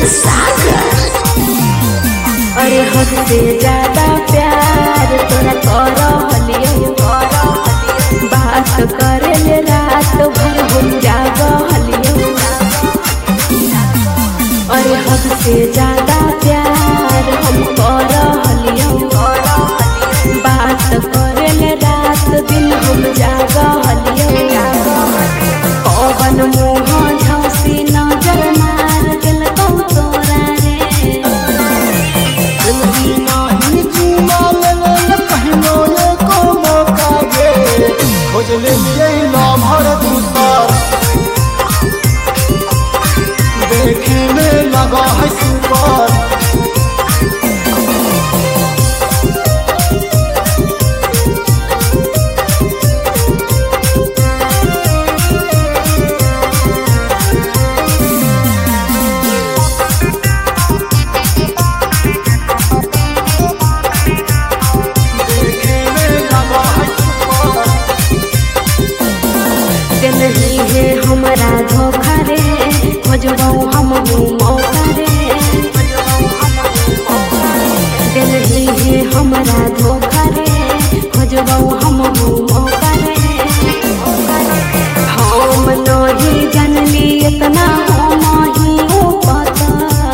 सागर। अरे हद से ज्यादा प्यार तोरा करो हलियो, बात करे ले रात भर हम जागो हलियो। अरे हद से ज्यादा प्यार हम करो हलियो, बात करे ले रात दिन हम जागो हलियो। पवन मुँह झौसी नजर मार दिल को तोरा रे, देखे में लगा है सुपर। नहीं है हमारा धोखा रे, खोजबो हम मौका रे। नहीं है हमारा धोखा रे, खोजबो हम मौका रे। हम नहीं जानली इतना हम ही पता,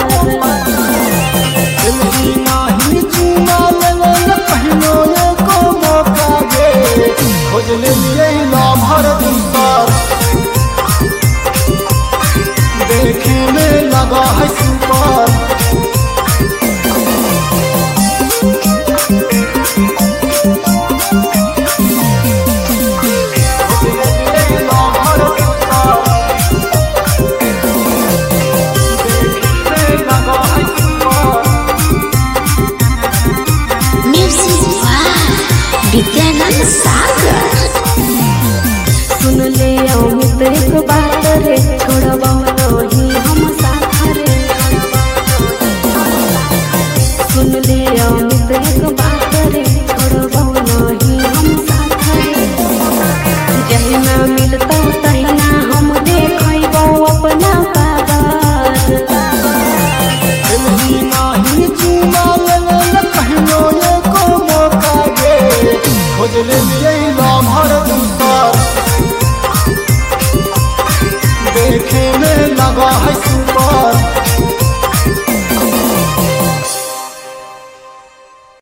खोज ले भर दूसर। देखे में लगा है सुपर। विद्यानंद सागर। सुन ले अमित एक बात रे, छोड़बो